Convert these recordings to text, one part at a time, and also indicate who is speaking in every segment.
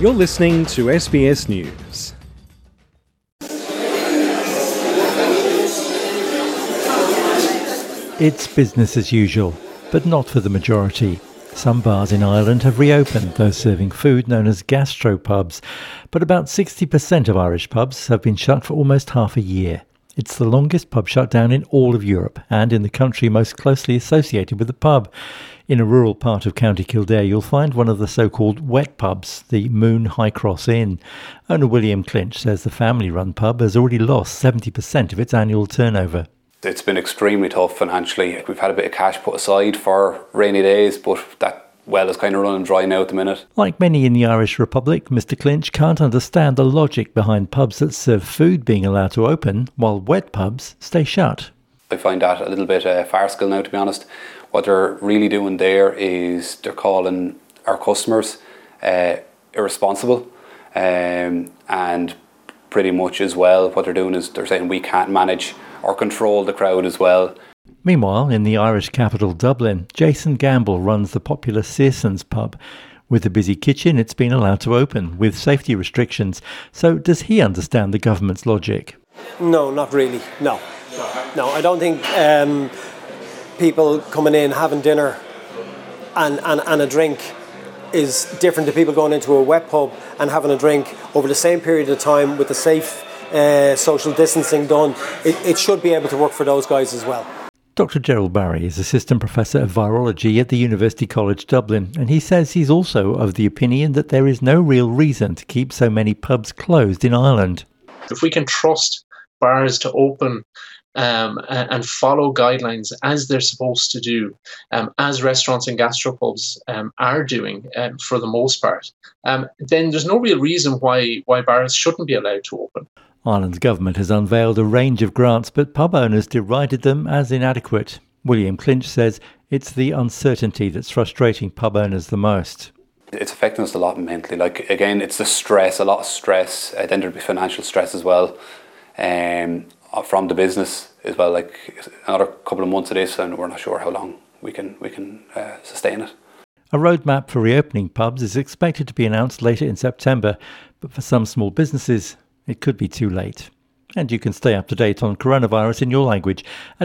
Speaker 1: You're listening to SBS News.
Speaker 2: It's business as usual, but not for the majority. Some bars in Ireland have reopened, those serving food known as gastropubs, but about 60% of Irish pubs have been shut for almost half a year. It's the longest pub shutdown in all of Europe and in the country most closely associated with the pub. In a rural part of County Kildare, you'll find one of the so-called wet pubs, the Moon High Cross Inn. Owner William Clinch says the family-run pub has already lost 70% of its annual turnover.
Speaker 3: It's been extremely tough financially. We've had a bit of cash put aside for rainy days, but that well is kind of running dry now at the minute.
Speaker 2: Like many in the Irish Republic, Mr Clinch can't understand the logic behind pubs that serve food being allowed to open while wet pubs stay shut.
Speaker 3: I find that a little bit farcical now, to be honest. What they're really doing there is they're calling our customers irresponsible, and pretty much as well what they're doing is they're saying we can't manage or control the crowd as well.
Speaker 2: Meanwhile, in the Irish capital Dublin, Jason Gamble runs the popular Searsons pub. With a busy kitchen, it's been allowed to open, with safety restrictions. So does he understand the government's logic?
Speaker 4: No, not really, no. I don't think people coming in, having dinner and a drink is different to people going into a wet pub and having a drink over the same period of time with the safe social distancing done. It should be able to work for those guys as well.
Speaker 2: Dr Gerald Barry is Assistant Professor of Virology at the University College Dublin, and he says he's also of the opinion that there is no real reason to keep so many pubs closed in Ireland.
Speaker 5: If we can trust bars to open and follow guidelines as they're supposed to do, as restaurants and gastropubs are doing for the most part, then there's no real reason why bars shouldn't be allowed to open.
Speaker 2: Ireland's government has unveiled a range of grants, but pub owners derided them as inadequate. William Clinch says it's the uncertainty that's frustrating pub owners the most.
Speaker 3: It's affecting us a lot mentally. Like, again, it's the stress, a lot of stress. Then there'll be financial stress as well, from the business as well. Like, another couple of months of this, and we're not sure how long we can sustain it.
Speaker 2: A roadmap for reopening pubs is expected to be announced later in September, but for some small businesses, it could be too late. And you can stay up to date on coronavirus in your language at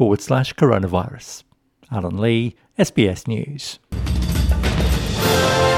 Speaker 2: sbs.com.au/coronavirus. Alan Lee, SBS News.